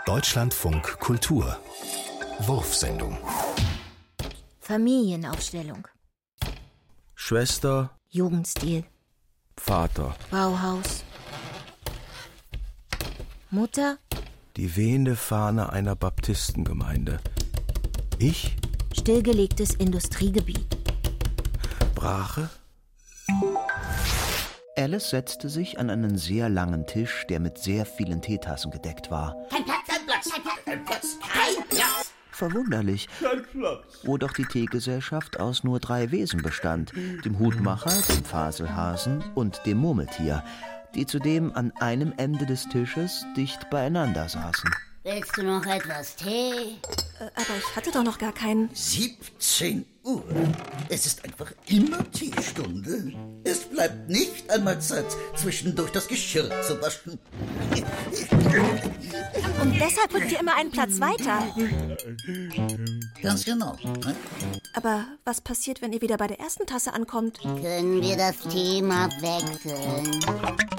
Deutschlandfunk Kultur Wurfsendung. Familienaufstellung. Schwester, Jugendstil. Vater. Bauhaus. Mutter. Die wehende Fahne einer Baptistengemeinde. Ich, Stillgelegtes Industriegebiet. Brache. Alice setzte sich an einen sehr langen Tisch, der mit sehr vielen Teetassen gedeckt war. Kein Platz, kein Platz, kein Platz, kein Platz. Verwunderlich, wo doch die Teegesellschaft aus nur 3 Wesen bestand, dem Hutmacher, dem Faselhasen und dem Murmeltier, die zudem an einem Ende des Tisches dicht beieinander saßen. Willst du noch etwas Tee? Aber ich hatte doch noch gar keinen. 17 Uhr. Es ist einfach immer Teestunde. Es bleibt nicht einmal Zeit, zwischendurch das Geschirr zu waschen. Und deshalb rückt ihr immer einen Platz weiter. Ganz genau. Ne? Aber was passiert, wenn ihr wieder bei der ersten Tasse ankommt? Können wir das Thema wechseln?